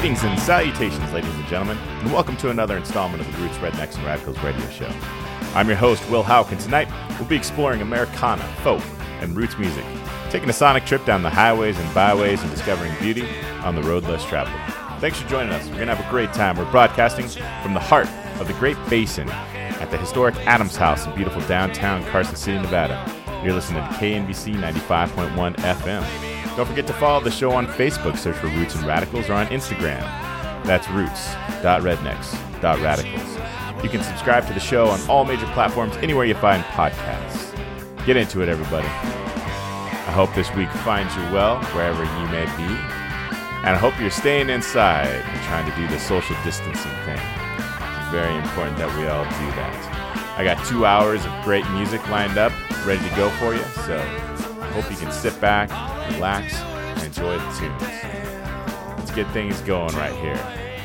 Greetings and salutations, ladies and gentlemen, and welcome to another installment of the Roots, Rednecks, and Radicals radio show. I'm your host, Will Houck, and tonight we'll be exploring Americana, folk, and roots music, taking a sonic trip down the highways and byways and discovering beauty on the road less traveled. Thanks for joining us. We're going to have a great time. We're broadcasting from the heart of the Great Basin at the historic Adams House in beautiful downtown Carson City, Nevada. You're listening to KNBC 95.1 FM. Don't forget to follow the show on Facebook. Search for Roots and Radicals, or on Instagram. That's roots.rednecks.radicals. You can subscribe to the show on all major platforms, anywhere you find podcasts. Get into it, everybody. I hope this week finds you well, wherever you may be. And I hope you're staying inside and trying to do the social distancing thing. It's very important that we all do that. I got 2 hours of great music lined up, ready to go for you, so I hope you can sit back, relax, and enjoy the tunes. Let's get things going right here.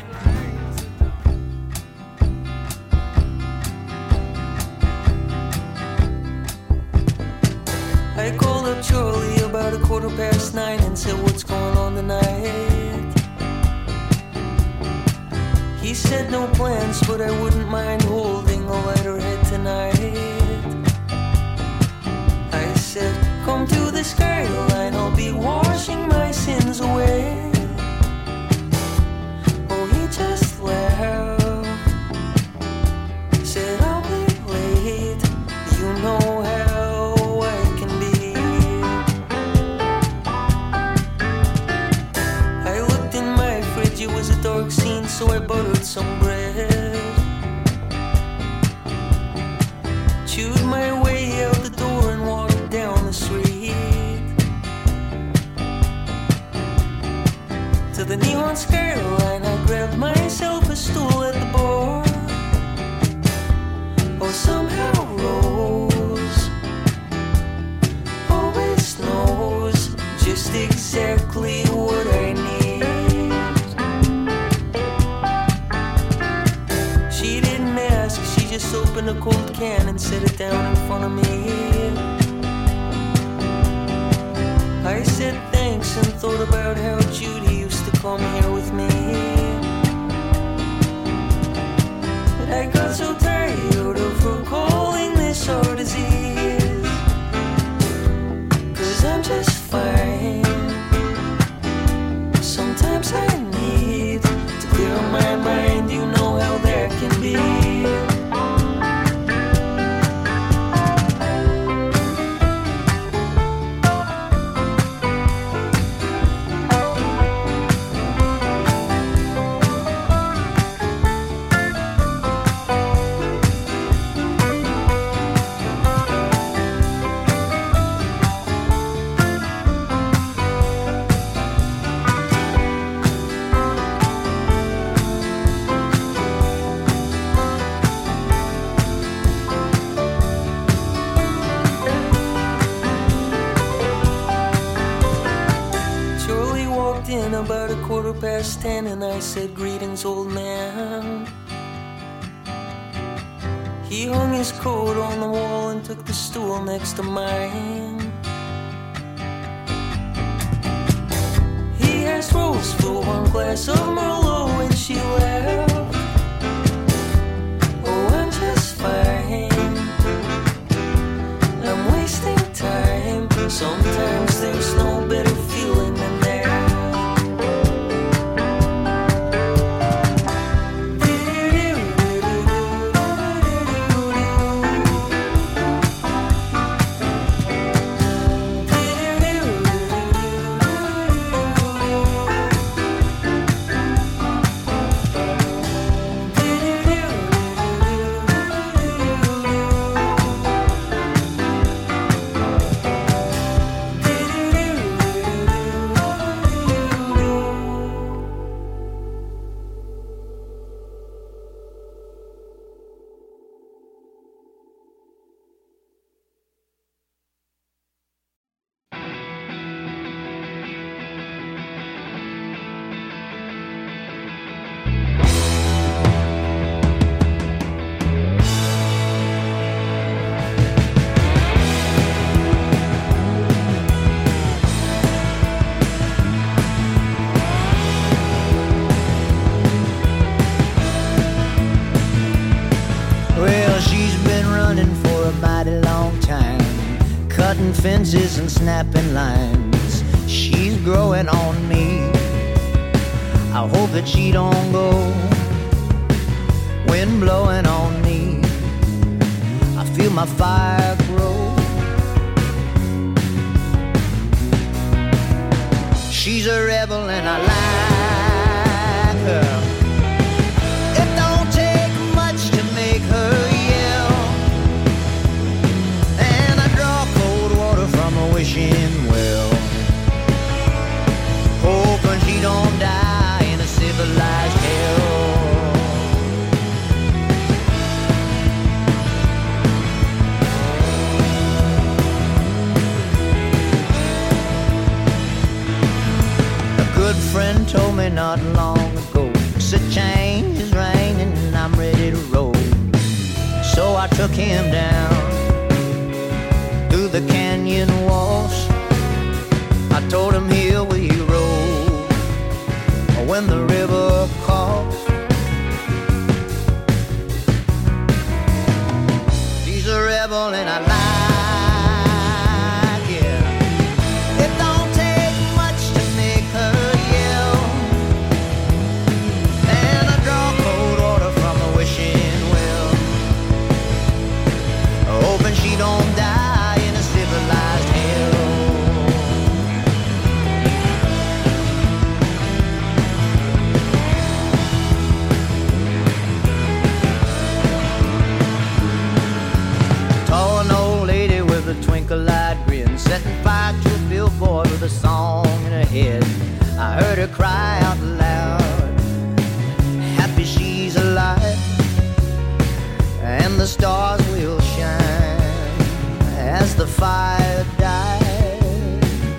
I called up Charlie about 9:15 and said, what's going on tonight? He said no plans, but I wouldn't mind holding a lighter head tonight. I said, come to the skyline, I'll be washing my sins away. Oh, he just laughed, said I'll be late, you know how I can be. I looked in my fridge, it was a dark scene, so I buttered some bread, chewed my way out the door and walked down the street to the neon skyline. I grabbed myself a stool at the bar. Oh, somehow Rose always knows just exactly what I need. She didn't ask, she just opened a cold can and set it down in front of me. I said thanks and thought about how Judy used to come here with me. But I got so tired of her calling this our disease, 'cause I'm just fine. Sometimes I need to clear my mind, you know how that can be. About 10:15 and I said, greetings, old man. He hung his coat on the wall and took the stool next to mine. He asked Rose for one glass of Merlot and she laughed. Oh, I'm just fine, I'm wasting time. Sometimes there's no better feeling than that. cutting fences and snapping lines. She's growing on me. I hope that she don't go. Wind blowing on me. I feel my fire grow. She's a rebel and I like her. It don't take much to make her yell. And I draw cold water from a wishing well, hoping she don't die in a civilized hell. Good friend told me not long ago, said change is raining and I'm ready to roll. So I took him down through the canyon walls. I told him here we roll when the river calls. She's a rebel and I like. She don't die in a civilized hell. Tall an old lady with a twinkle-eyed grin, setting fire to a billboard with a song in her head. I heard her cry out loud, happy she's alive, and the stars will shine as the fire dies.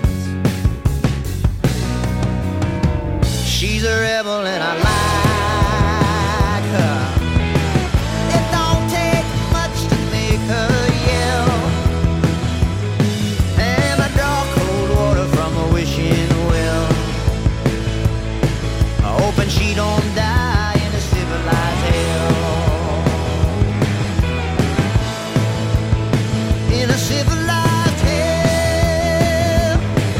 She's a rebel and I like her. It don't take much to make her yell. And I draw cold water from a wishing well, hoping she don't die in a civilized hell. In a civilized hell.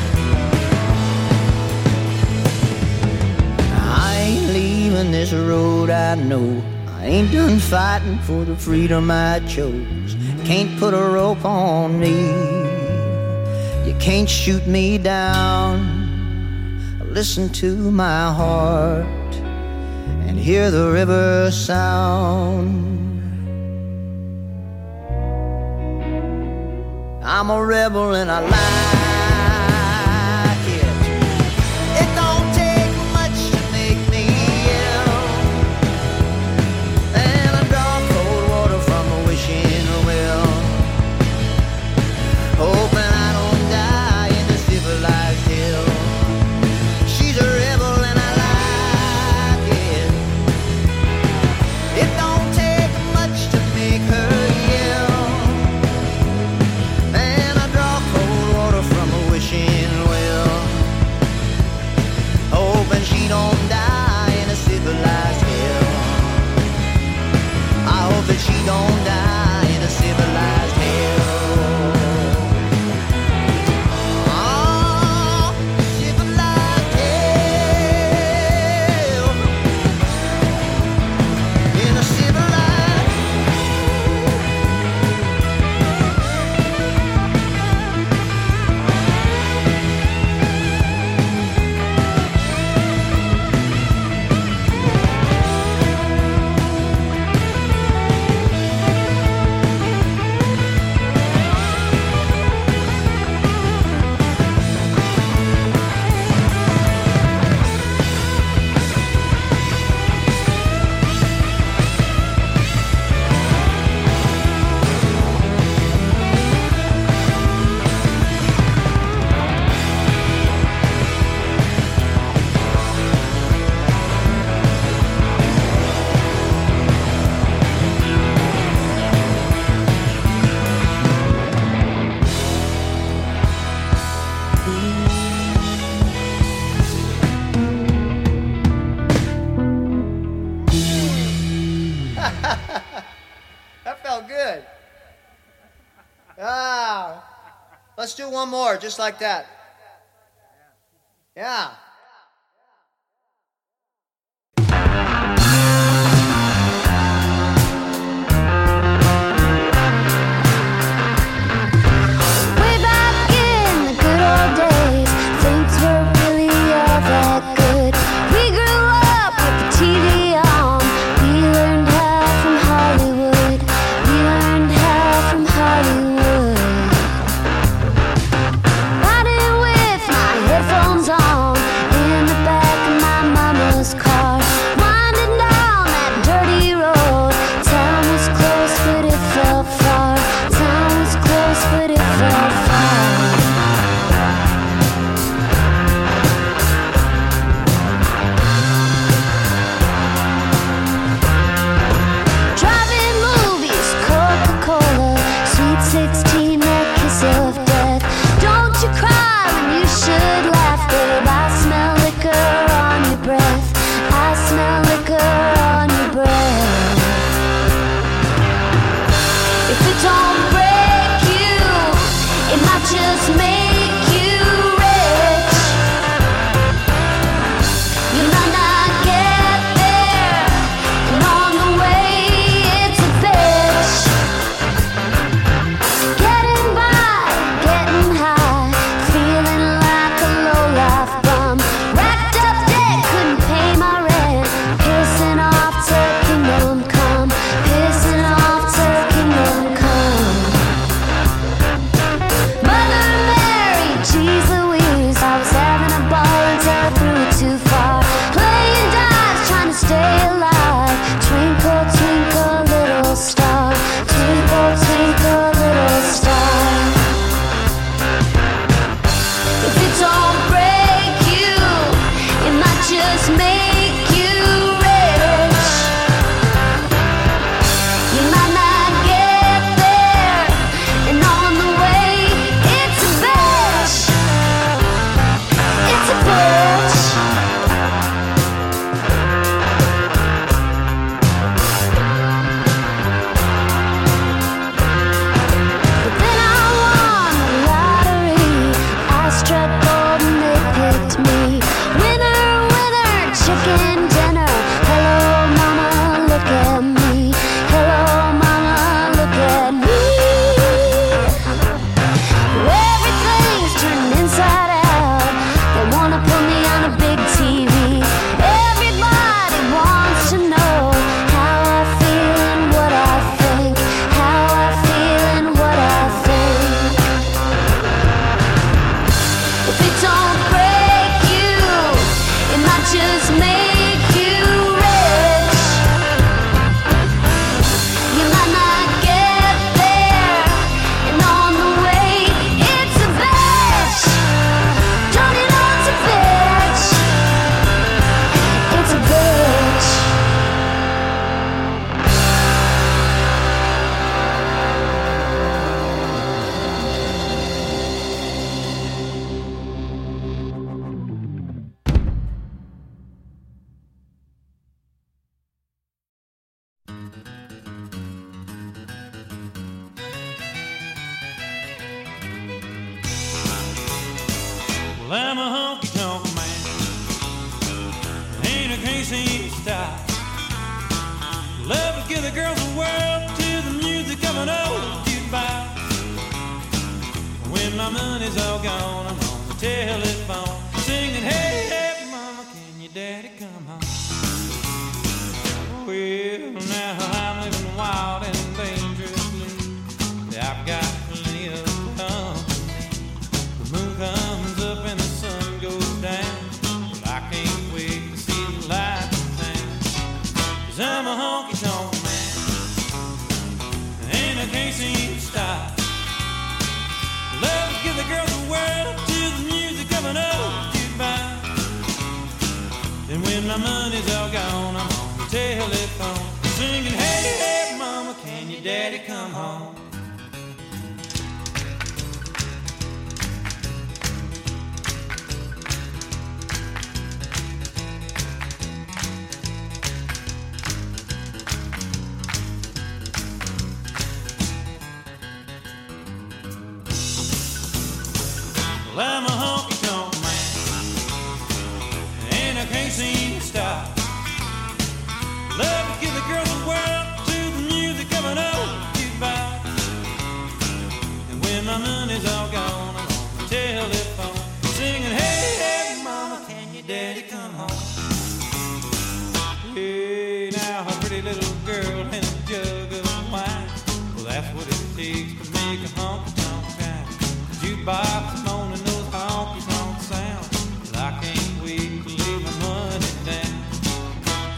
I ain't leaving this road, I know. I ain't done fighting for the freedom I chose. Can't put a rope on me. You can't shoot me down. Listen to my heart and hear the river sound. I'm a rebel and I like it. It don't take much to make me yell. And I draw cold water from a wishing well, hoping I don't die in the civilized hell. She's a rebel and I like it. It don't take much to make her yell. Hoping she don't die in a civilized hell. I hope that she don't die in a civilized hell. Oh, civilized hell. In a civilized. Let's do one more, just like that. Yeah. Way back in the good old days, things were really all that good. We grew up with the TV on. We learned how from Hollywood. We learned how from Hollywood. Riding with my headphones on in the back of my mama's car, winding down that dirty road. Town was close, but it felt far. Town was close, but it felt far. Driving movies, Coca-Cola, Sweet 16, that kiss of death. Don't you cry when you should laugh, babe. I smell liquor on your breath. I smell liquor on your breath. If it don't break you, it might just make you rich. You might not get there, and on the way it's a bitch. Getting by, getting high, feeling like a low-life bum. Racked up debt, couldn't pay my rent. Pissing off till kingdom come. Pissing off till kingdom come. Mother Mary, geez Louise, I was having a ball until I threw it too far. Playing dice, trying to stay alive. Twinkle, twinkle, little star. Twinkle, twinkle, little star. If it don't break you, it might just make you rich. You might not get there, and on the way it's a bitch. It's a bitch. But then I won the lottery. I struck gold and they picked me. Winner, winner, chicken dinner. Hello, mama, look at me. Hello, mama, look at me. Everything's turned inside out. They wanna put me on a big TV. Everybody wants to know how I feel and what I think. How I feel and what I think. If it don't break you, it might just make you rich. You might not get there, and on the way it's a bitch. Don't you know it's a bitch? It's a bitch. Well, I'm a honky-tonk man. Ain't a crazy style. Love to give the girls the world to the music of an old jukebox. When my money's all gone, I'm on the telephone singing, hey, hey, mama, can your daddy come home? Well, now I'm living wild and dangerously. I've got plenty of company. The moon comes up and the sun goes down. But I can't wait to see the light in town. 'Cause I'm a honky-tonk man, and I can't seem to stop. Love to give the girls the world to the music of an old jukebox. And when my money's all gone, I'm on the telephone singing, hey, hey, mama, can your daddy come home?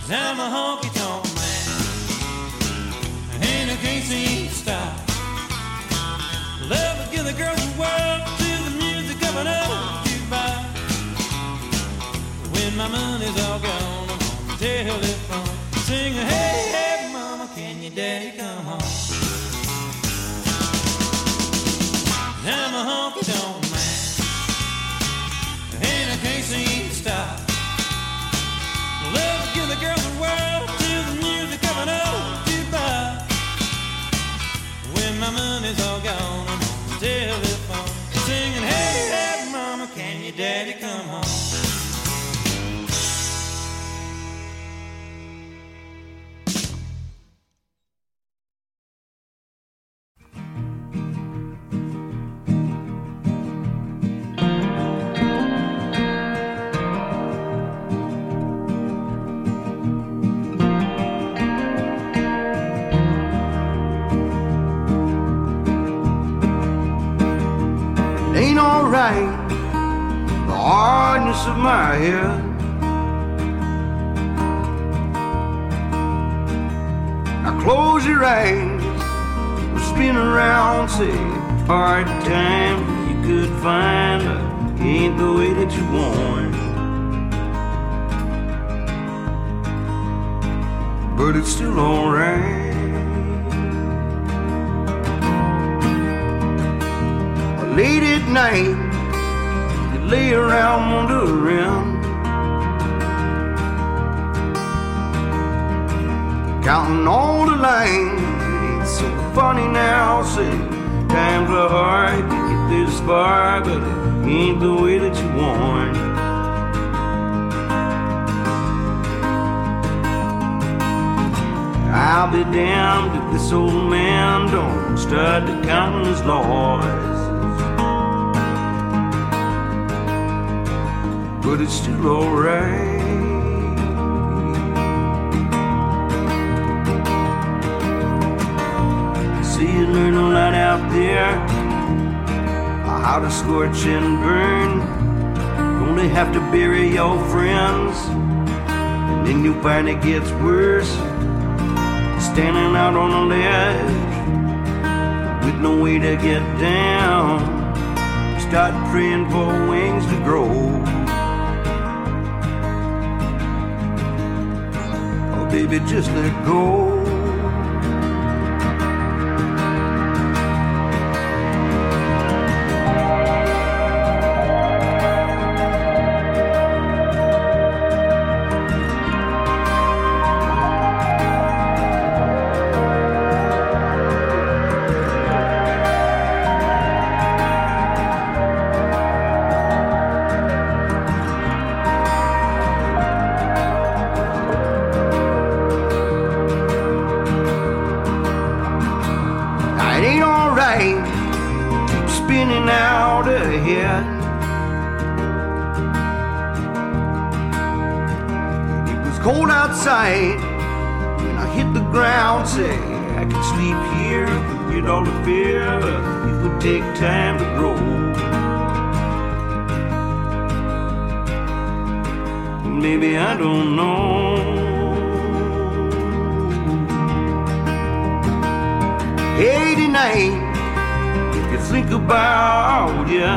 I'm a honky tonk man, and I can't seem to stop. Love to give the girls the world to the music of an old jukebox. When my money's all gone, I'm on the telephone, singing, hey, hey, mama, can your daddy come home? I'm a honky tonk man, and I can't seem to stop. Love to give the girls the world to the music of an old jukebox. When my money's all gone, I'm on the telephone, singing, hey, hey, mama, can your daddy come home? Ain't alright, the hardness of my head. Now close your eyes, we'll spin around, say hard time you could find, ain't the way that you want. But it's still alright. Late at night, you lay around wondering, counting all the lines. It ain't so funny now, say times are hard to get this far, but it ain't the way that you want. I'll be damned if this old man don't start to count his losses. But it's still alright. See, you learn a lot out there, how to scorch and burn. Only have to bury your friends, and then you find it gets worse. Standing out on a ledge with no way to get down, start praying for wings to grow. Baby, just let go. Spinning out ahead. It was cold outside when I hit the ground. Say I could sleep here, forget all the fear. It would take time to grow. Maybe I don't know. 89. Think about you.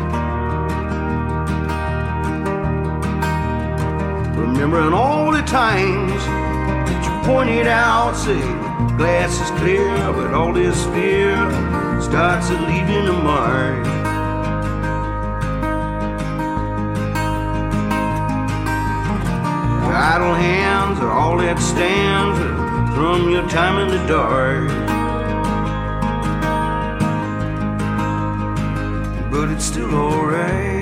Remembering all the times that you pointed out, say glass is clear, but all this fear starts to leaving a mark. Idle hands are all that stands from your time in the dark. But it's still alright.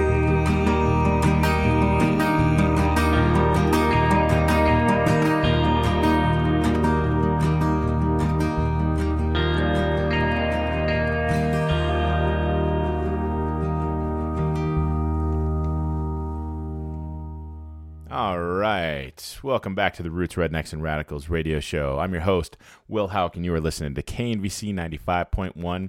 All right. Welcome back to the Roots, Rednecks, and Radicals radio show. I'm your host, Will Houck, and you are listening to KNVC 95.1,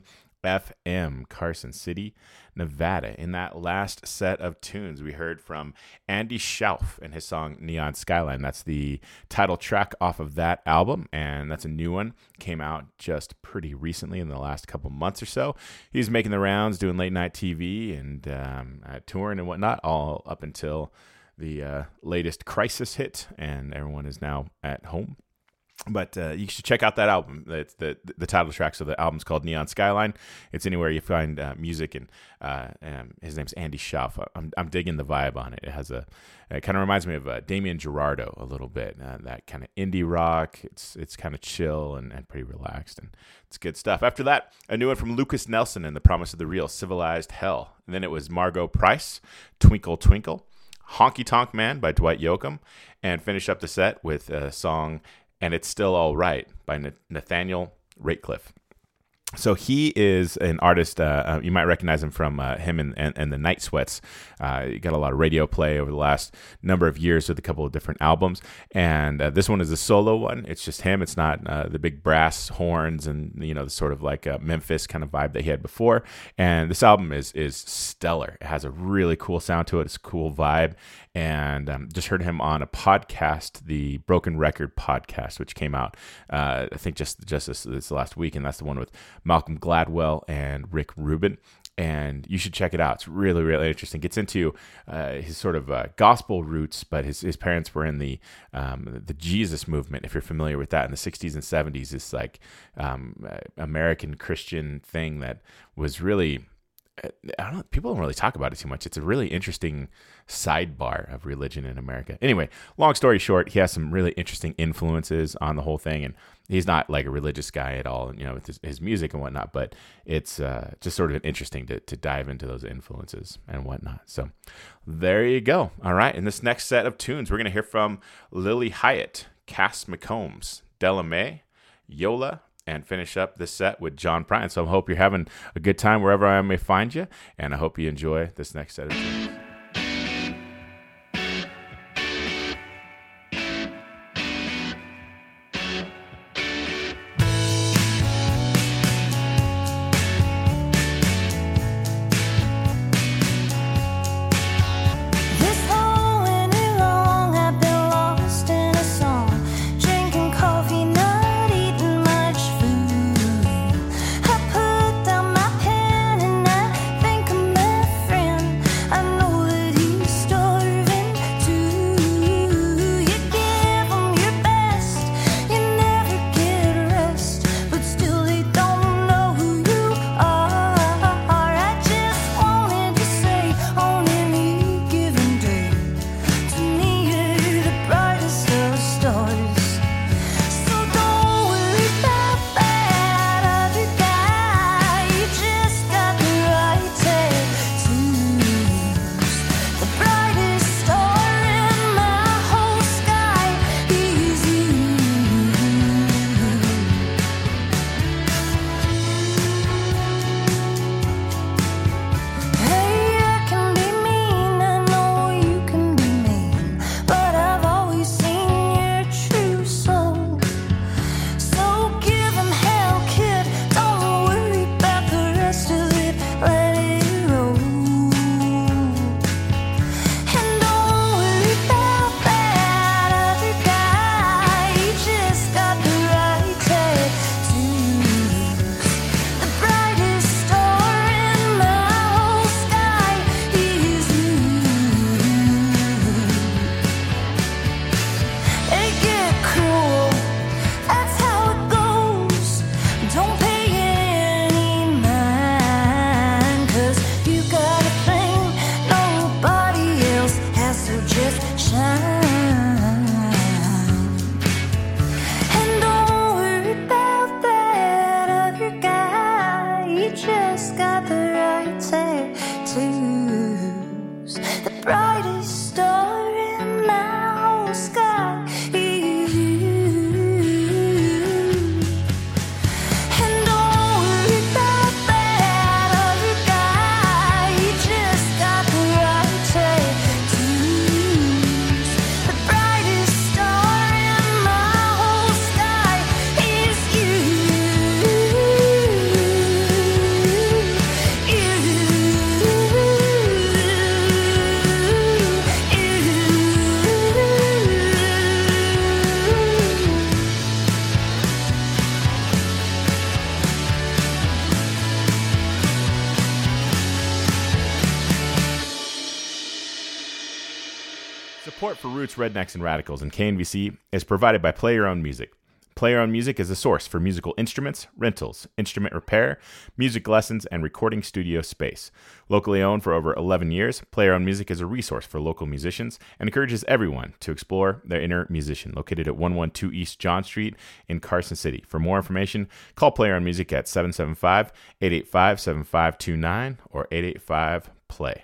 FM, Carson City, Nevada. In that last set of tunes, we heard from Andy Schauf and his song Neon Skyline. That's the title track off of that album, and that's a new one. Came out just pretty recently in the last couple months or so. He's making the rounds, doing late night TV and touring and whatnot, all up until the latest crisis hit, and everyone is now at home. But you should check out that album. It's the title track, so the album's called Neon Skyline. It's anywhere you find music, and his name's Andy Schauf. I'm digging the vibe on it. It kind of reminds me of Damien Gerardo a little bit. That kind of indie rock. It's kind of chill and pretty relaxed, and it's good stuff. After that, a new one from Lucas Nelson and The Promise of the Real, Civilized Hell. And then it was Margot Price, Twinkle Twinkle, Honky Tonk Man by Dwight Yoakam, and finish up the set with a song And It's Still All Right by Nathaniel Ratcliffe. So he is an artist. You might recognize him from him and the Night Sweats. He got a lot of radio play over the last number of years with a couple of different albums. And this one is a solo one. It's just him. It's not the big brass horns and, the sort of like a Memphis kind of vibe that he had before. And this album is stellar. It has a really cool sound to it. It's a cool vibe. And just heard him on a podcast, the Broken Record podcast, which came out, I think just this last week. And that's the one with Malcolm Gladwell and Rick Rubin. And you should check it out. It's really, really interesting. Gets into his sort of gospel roots, but his parents were in the Jesus movement, if you're familiar with that, in the 60s and 70s. This like American Christian thing that was really, people don't really talk about it too much. It's a really interesting sidebar of religion in America. Anyway, long story short, he has some really interesting influences on the whole thing, and he's not like a religious guy at all, with his music and whatnot, but it's just sort of interesting to dive into those influences and whatnot. So there you go. All right, in this next set of tunes, we're going to hear from Lily Hyatt, Cass McCombs, Della Mae, Yola, and finish up this set with John Prine. So I hope you're having a good time wherever I may find you, and I hope you enjoy this next set of tunes. I know Support for Roots, Rednecks, and Radicals and KNVC is provided by Play Your Own Music. Play Your Own Music is a source for musical instruments, rentals, instrument repair, music lessons, and recording studio space. Locally owned for over 11 years, Play Your Own Music is a resource for local musicians and encourages everyone to explore their inner musician. Located at 112 East John Street in Carson City. For more information, call Play Your Own Music at 775-885-7529 or 885-PLAY.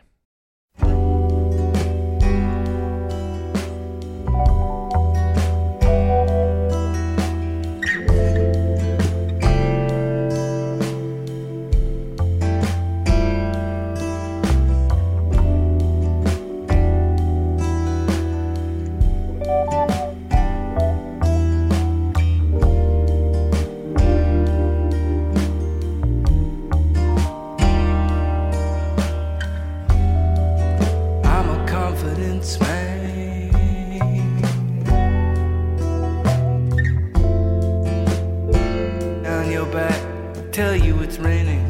Tell you it's raining.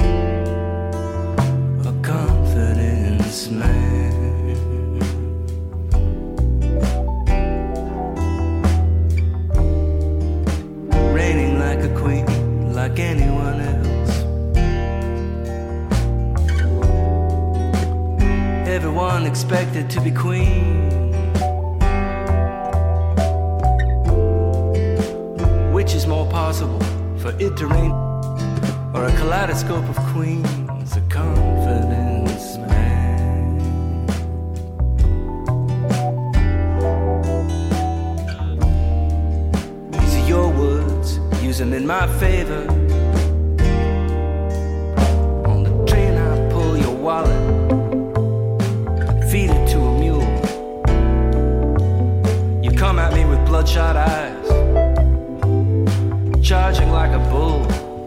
A confidence man. Raining like a queen, like anyone else. Everyone expected to be queen. Which is more possible, for it to rain or a kaleidoscope of queens, a confidence man. These are your words, use them in my favor. On the train I pull your wallet, feed it to a mule. You come at me with bloodshot eyes, charging like a bull.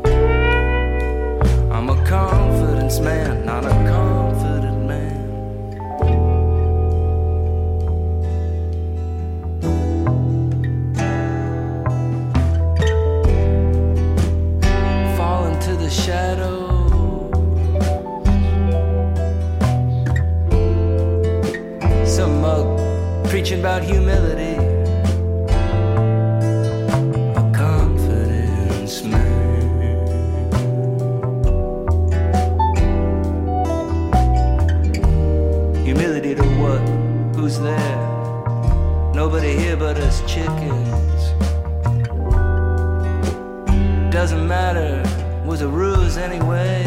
I'm a confidence man, not a confident man. Fall into the shadow. Some mug preaching about humility. A confidence man. Humility to what? Who's there? Nobody here but us chickens. Doesn't matter, was a ruse anyway.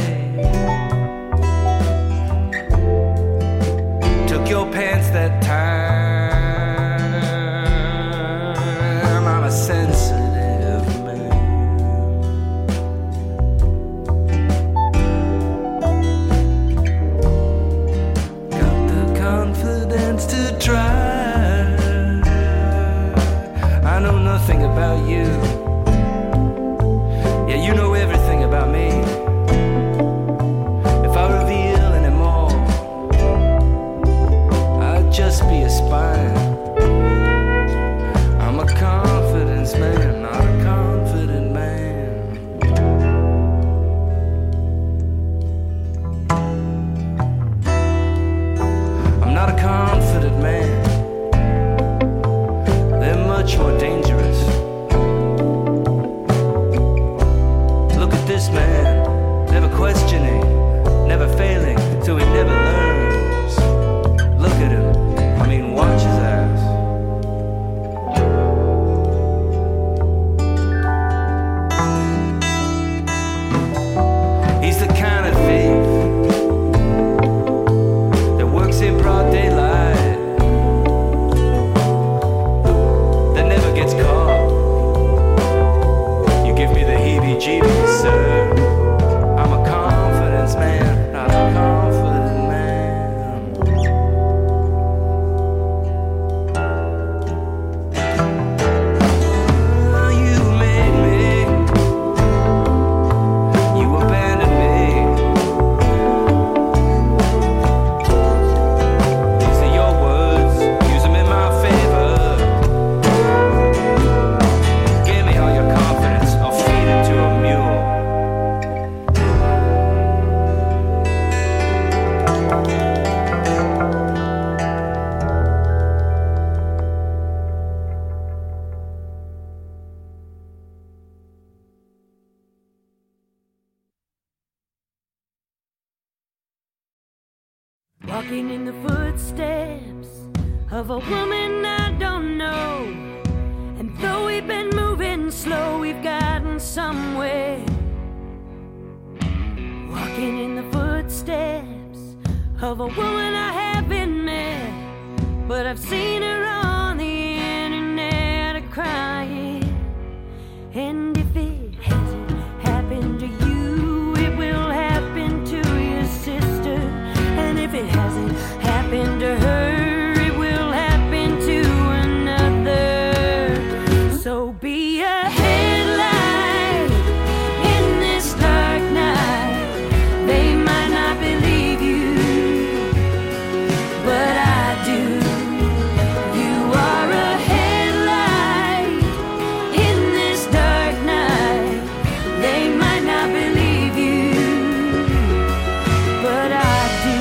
Took your pants that time. I'm a sensitive man. Confidence to try. I know nothing about you. Yeah, you know everything about me. If I reveal any more, I'd just be a spy. I'm a confidence man, not a confident man. Not a confident man. They're much more dangerous. Look at this man, never questioning, never failing, so he never learns. Look at him, I mean watch his ass. He's the kind of thief in broad daylight that never gets caught. You give me the heebie-jeebies, sir. I'm a confidence man, not a confident man. You made me, you abandoned me. walking in the footsteps of a woman I don't know. And though we've been moving slow, we've gotten somewhere. Walking in the footsteps of a woman I haven't met, but I've seen her on the internet crying. And if it hasn't happened to you, it will happen to your sister. And if it hasn't happened to her, it will happen to another. So be a headlight in this dark night. They might not believe you, but I do. You are a headlight in this dark night. They might not believe you, but I do.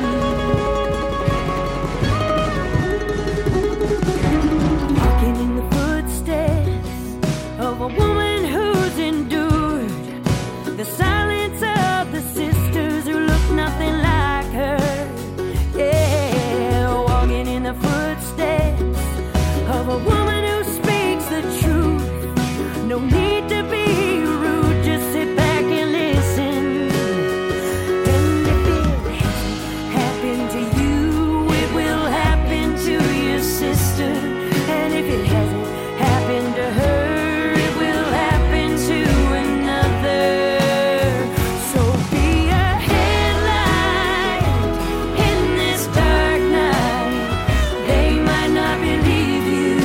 Walking in the footsteps of a woman who's endured the silence of the sisters who look nothing like her. Yeah, walking in the footsteps of a woman who speaks the truth. No need to be rude, just sit back and listen. And if it hasn't happened to you, it will happen to your sister. And if it hasn't happened to her, it will happen to another. So be a headlight in this dark night. They might not believe you,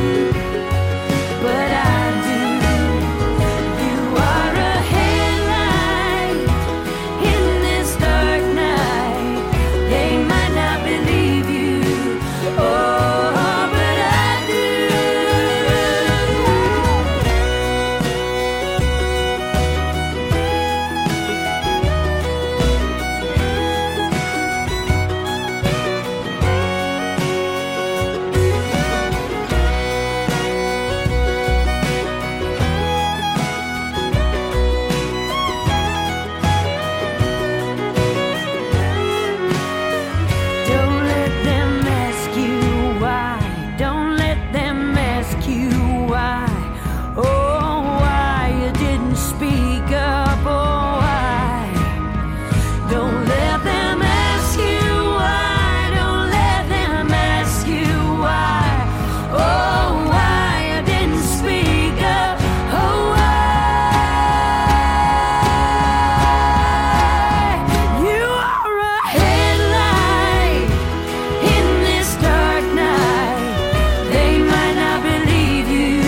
but I do. You are a headlight in this dark night. They might not believe you, oh, but I do. Don't let them ask you why. Don't let them ask you why. Oh, why you didn't speak up. Oh, why. Don't let them ask you why. Don't let them ask you why. Oh, why you didn't speak up. Oh, why. You are a headlight in this dark night. They might not believe you,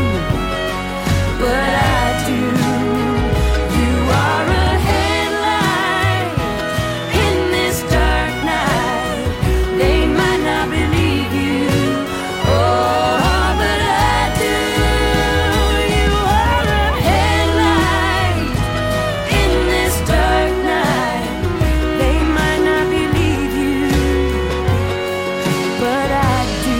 but I do. You are a headlight in this dark night. They might not believe you, oh, but I do. You are a headlight in this dark night. They might not believe you, but I do.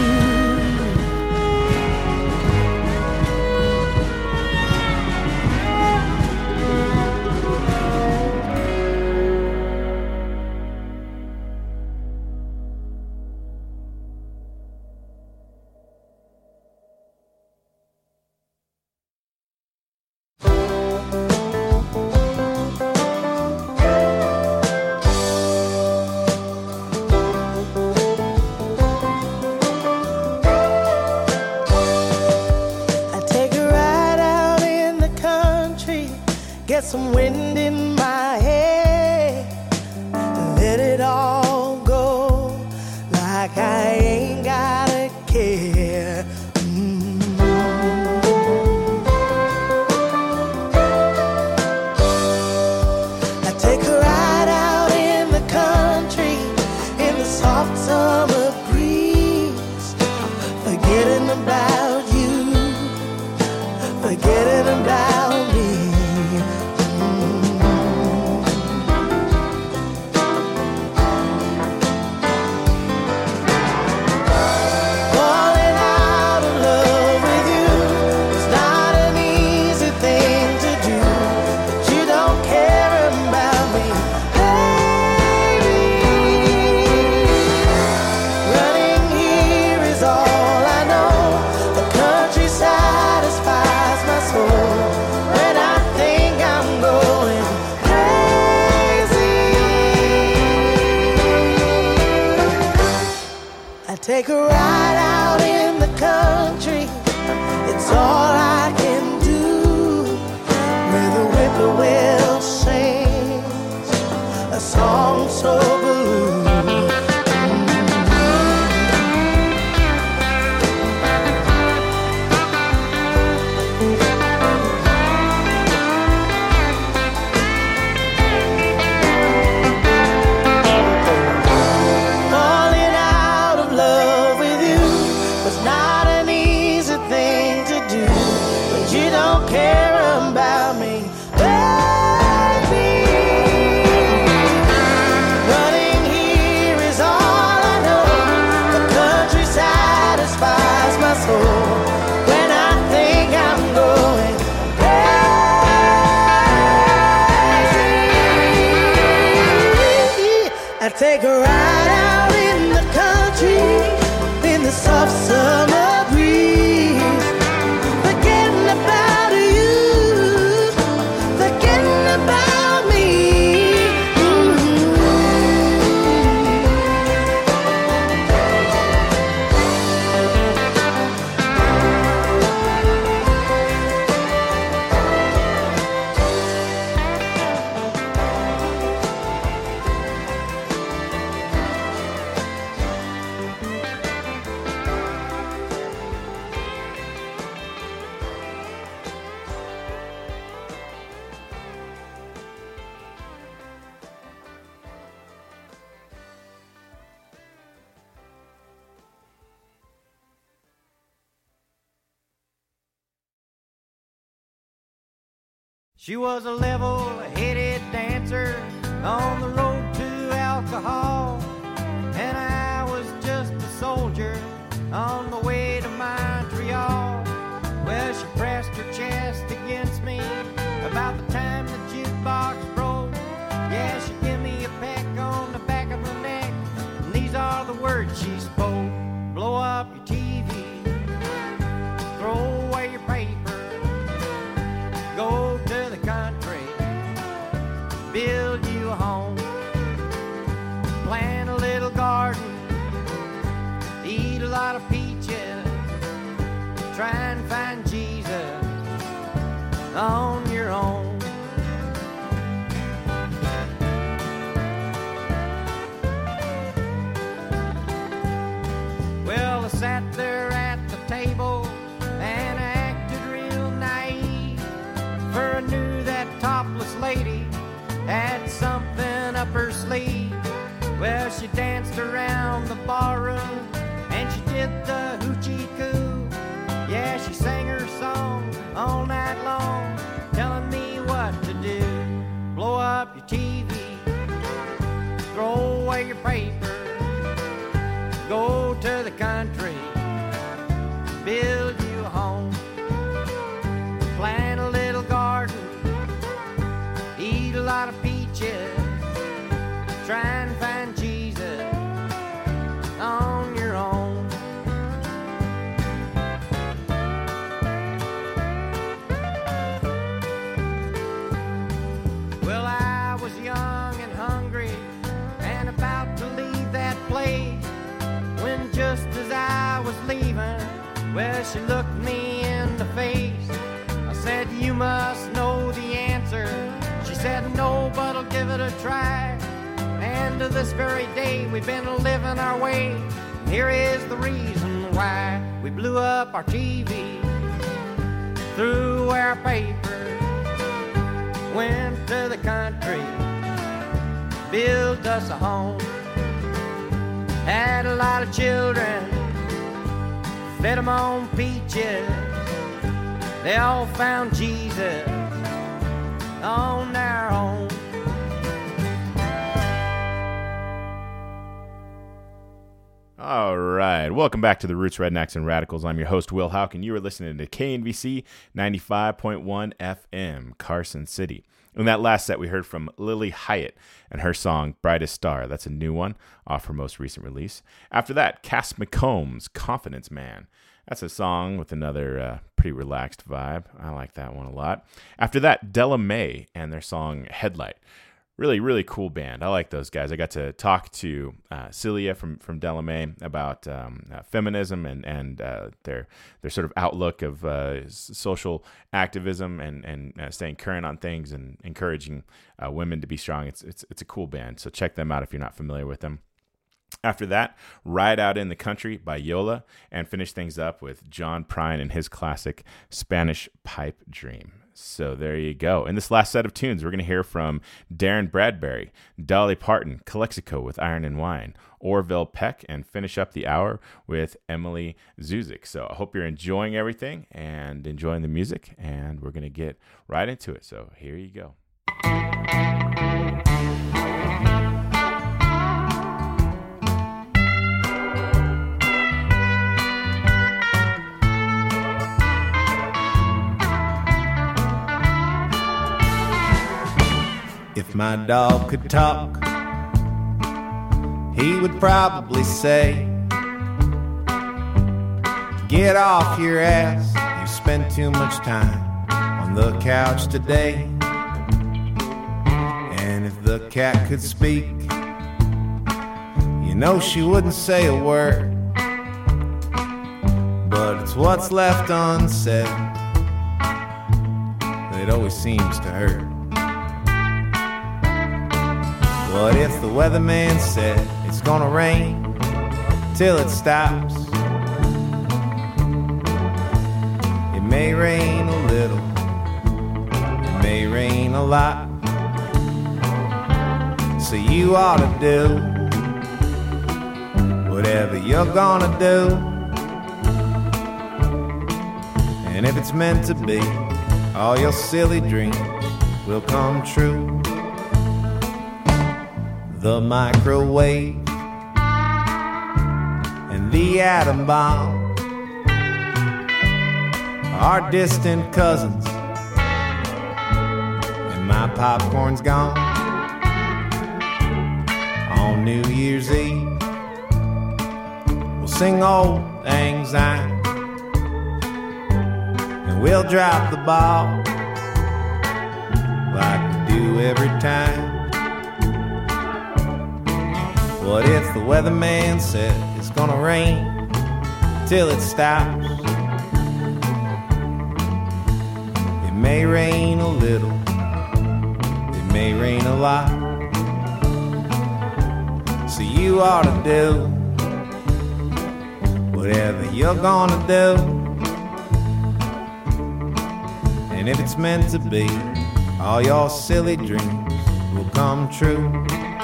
I take a ride out in the country, get some wind in my hair, and let it all go like I ain't gotta care. I take a ride out in the country in the soft summer breeze, forgetting about you, forgetting about me. take a ride out in the country. It's all I can do. Where the whippoorwill sings a song so blue. Take a ride out in the country in the soft summer breeze, forgetting about you, forgetting about me. She was a level-headed dancer on the road to alcohol, and I was just a soldier on the way to Montreal. Well, she pressed her chest against me about the time the jukebox broke. Yeah, she gave me a peck on the back of the neck, and these are the words she spoke. Blow up your TV, throw away your paper, go to the country, build you a home, plant a little garden, eat a lot of peaches, try and find Jesus on your own. Well, I sat there at the table and I acted real naive, for I knew that topless lady had something up her sleeve. Well, she danced around the barroom and she did the hoochie coo. Yeah, she sang her song all night long, telling me what to do. Blow up your TV, throw away your paper, go to the country, build you a home, plant a little garden, eat a lot of peaches, try and find Jesus on your own. Well, I was young and hungry and about to leave that place, when just as I was leaving, well, she looked me in the face. I said, you must know the answer. She said, no, but I'll give it a try. And to this very day, we've been living our way. Here is the reason why. We blew up our TV, threw away our paper, went to the country, built us a home, had a lot of children, fed them on peaches. They all found Jesus on their own. All right. Welcome back to the Roots, Rednecks, and Radicals. I'm your host, Will Houck, and you are listening to KNVC 95.1 FM, Carson City. In that last set, we heard from Lily Hyatt and her song, Brightest Star. That's a new one off her most recent release. After that, Cass McCombs, Confidence Man. That's a song with another pretty relaxed vibe. I like that one a lot. After that, Della Mae and their song, Headlight. really cool band. I like those guys. I got to talk to Celia from Delamay about feminism and their sort of outlook of social activism and staying current on things and encouraging women to be strong. It's a cool band, so check them out if you're not familiar with them. After that, Ride Out in the Country by Yola, and finish things up with John Prine and his classic Spanish Pipe Dream. So there you go. In this last set of tunes, we're going to hear from Darren Bradbury, Dolly Parton, Calexico with Iron and Wine, Orville Peck, and finish up the hour with Emily Zuzik. So I hope you're enjoying everything and enjoying the music, and we're going to get right into it. So here you go. If my dog could talk, he would probably say, "Get off your ass, you spent too much time on the couch today." And if the cat could speak, you know she wouldn't say a word, but it's what's left unsaid that always seems to hurt. What if the weatherman said it's gonna rain till it stops? It may rain a little, it may rain a lot. So you ought to do whatever you're gonna do. And if it's meant to be, all your silly dreams will come true. The microwave and the atom bomb are distant cousins, and my popcorn's gone. On New Year's Eve, we'll sing Old Lang Syne, and we'll drop the ball like we do every time. What if the weatherman said it's gonna rain till it stops? It may rain a little, it may rain a lot. So you ought to do whatever you're gonna do. And if it's meant to be, all your silly dreams will come true.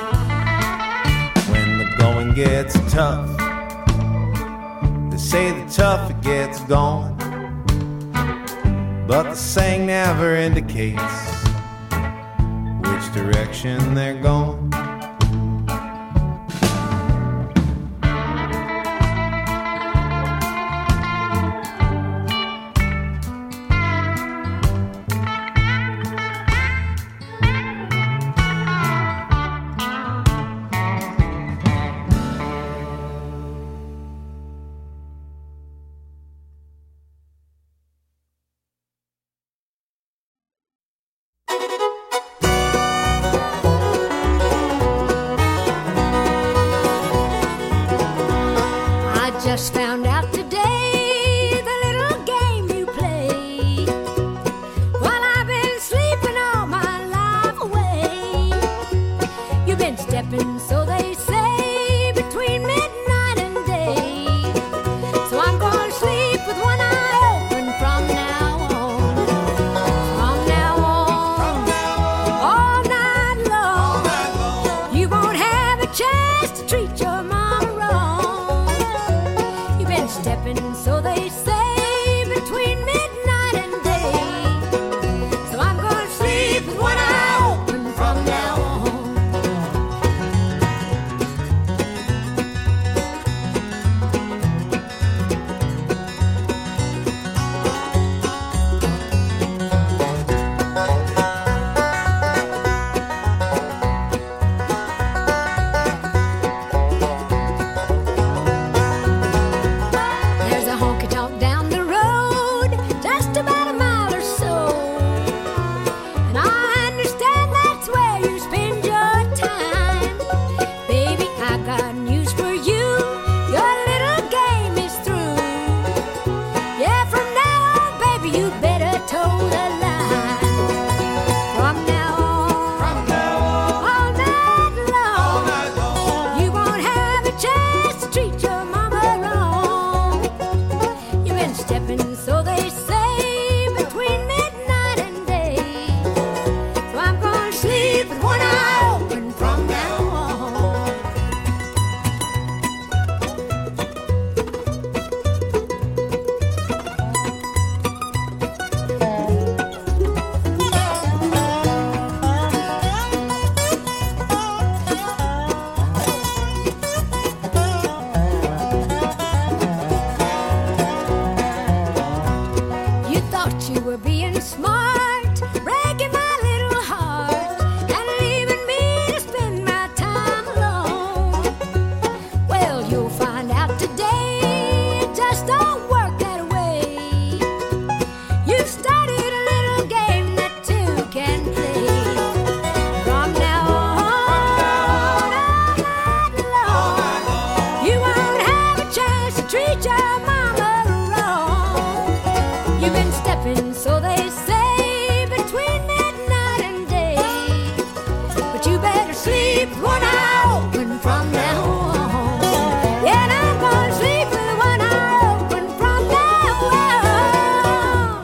Going gets tough, they say the tougher gets going, but the saying never indicates which direction they're going. you better toe the line. From now on, all night long, you won't have a chance to treat your mama wrong. You've been stepping, so they say, between midnight and day. So I'm gonna sleep with one eye open from now on. You thought you were being smart, breaking my little heart, and leaving me to spend my time alone. Well, you'll find out today, it just don't work that way. You've started a little game that two can play. From now on, all night long, you won't have a chance to treat your mama wrong. You've been stepping, so they say, between midnight and day. But you better sleep with one eye open from now on. Yeah, and I'm gonna sleep with one eye open from now on.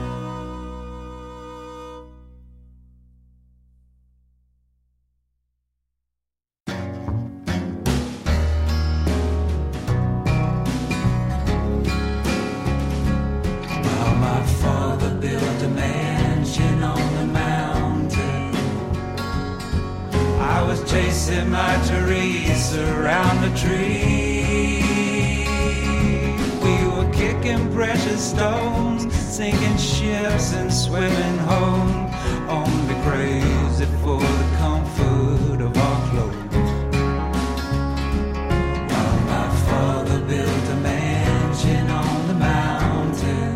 Well, my father built a mansion on the mountain. I was chasing my Teresa around the tree. We were kicking precious stones, sinking ships and swimming home. Only crazy for the comfort of our clothes. Well, my father built a mansion on the mountain.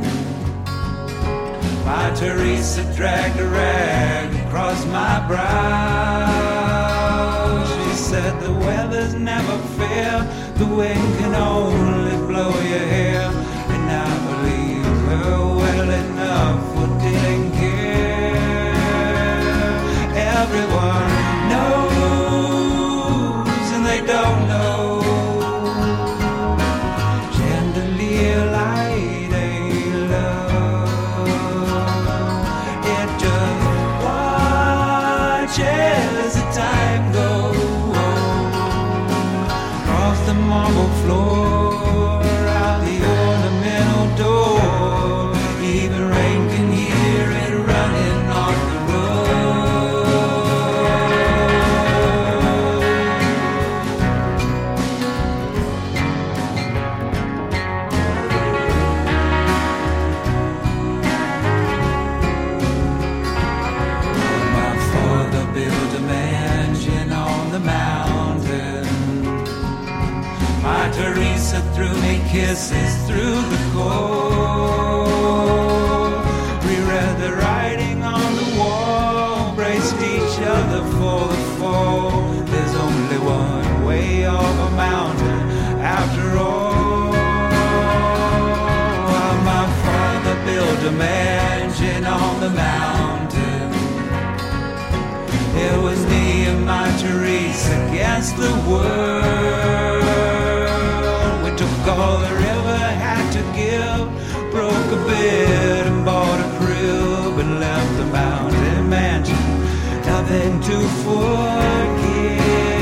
My Teresa dragged a rag across my brow. She said the weather's never fair, the wind can only blow your hair. And I believe her well enough for didn't care. Everyone knows and they don't know. Chandelier light ain't love. It just watches the time go across the marble floor, out the ornamental door. Even rain can hear it running on the My father built a mansion on the mountain. My Teresa threw me kisses through the cold. Reread the writing on the wall, braced each other for the fall. There's only one way off a mountain after all. My father built a mansion on the mountain. It was me and my Teresa against the world. We took all the river had to give, broke a bed and bought a crib, and left the mountain mansion, nothing to forget.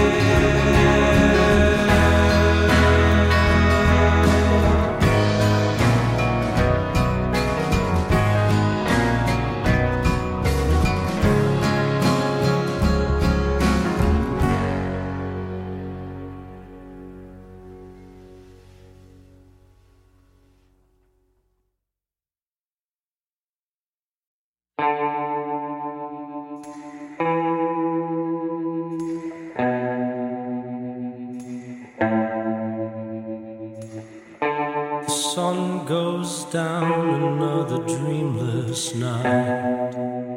sun goes down, another dreamless night.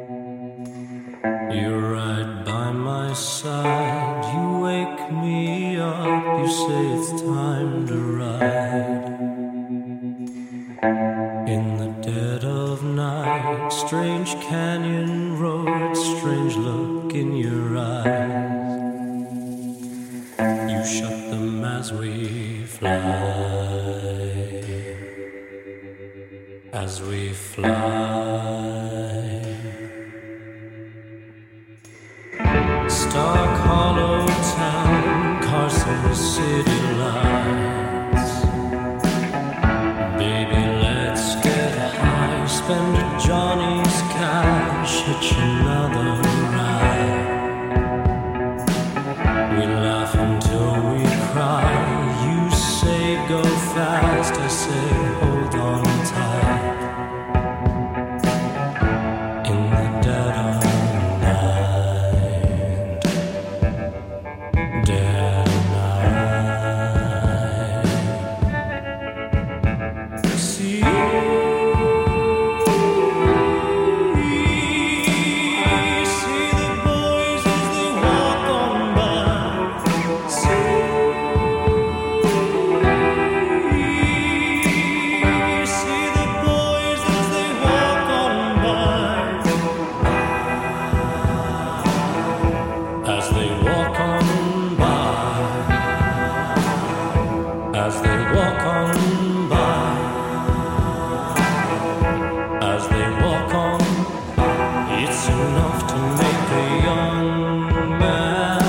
You're right by my side, you wake me up, you say it's time to ride. In the dead of of night, strange canyon roads, strange look in your eyes. You shut them as we fly, as we fly. Stark Hollow Town, Carson City lights. Baby, let's get high, spend Johnny's cash, hitch another ride. We laugh until we cry. You say go fast, I say hold on tight. In the dead of night, dead of night. See the boys as they walk on by. See the boys as they walk on by. As they walk on by. As they walk on by. As they walk on, it's enough to make a young man.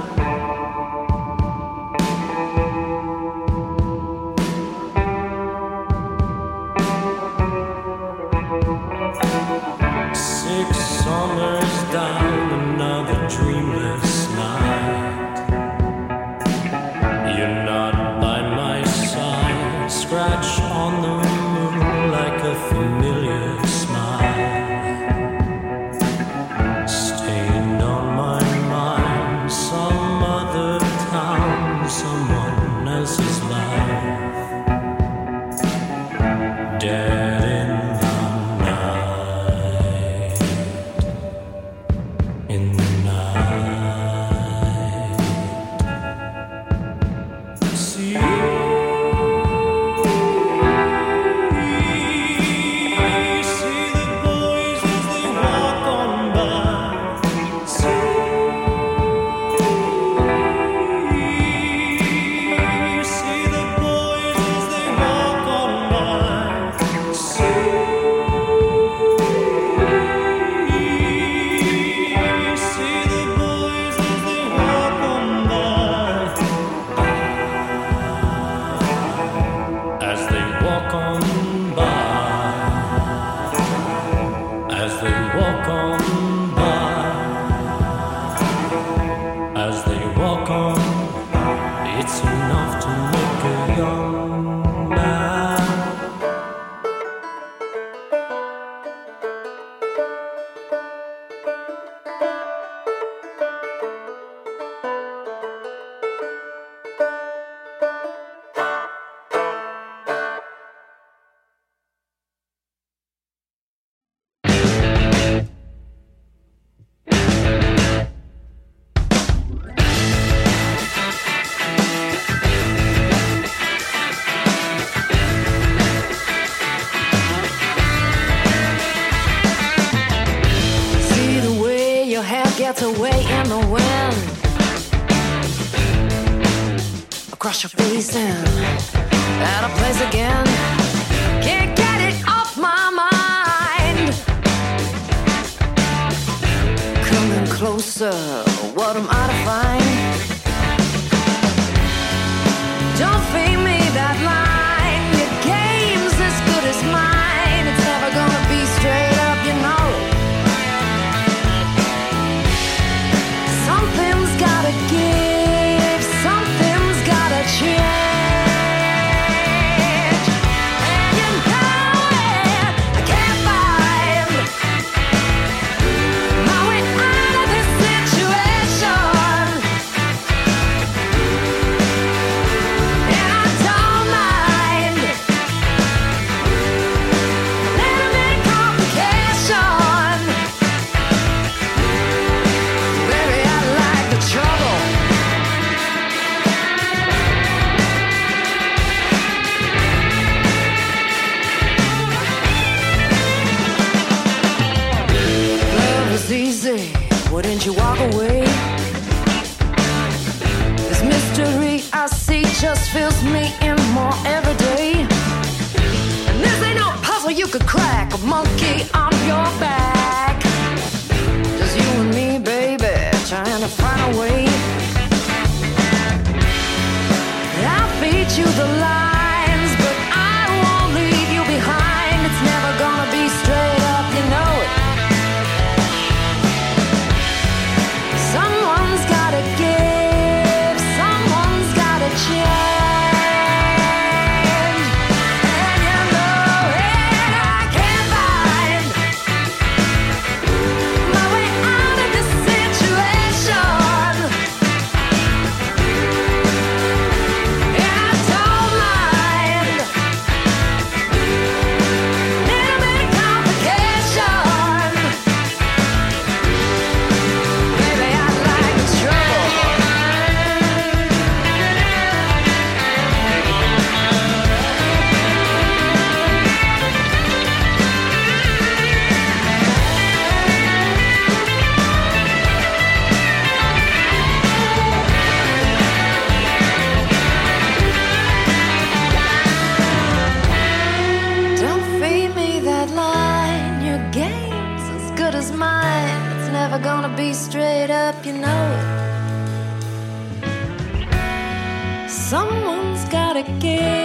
Six summers down, another dreamless night. You're not by my side, scratch on the moon like a familiar smile. Stained on my mind, some other town, someone else's life. Dead in the night, in the night. See the boys as they walk on by. See the boys as they walk on by. See the boys as they walk on by. As they walk on by, as they walk on by, as they walk on, it's enough to make a young man. See the way your hair gets away in the wind, across your face and out of place again. Can't get it off my mind. Coming closer, what am I to find? Don't feed me that line. Your game's as good as mine. It's never gonna be straight up, you know. Something's gotta give, something's gotta change. And you know it, I can't find my way out of this situation. baby, why didn't you walk away? This mystery I see just fills me in more every day. And this ain't no puzzle you could crack, a monkey on your back. Just you and me, baby, trying to find a way. I'll feed you the lines, but I won't leave you behind. It's never gonna be straight up, you know it. Someone's gotta give, someone's gotta change. And you know it, I can't find my way out of this situation. And I don't mind little bit of complication. Baby, I like trouble. Don't feed me that line. Your game's as good as mine. It's never gonna be straight up, you know it. Someone's gotta give.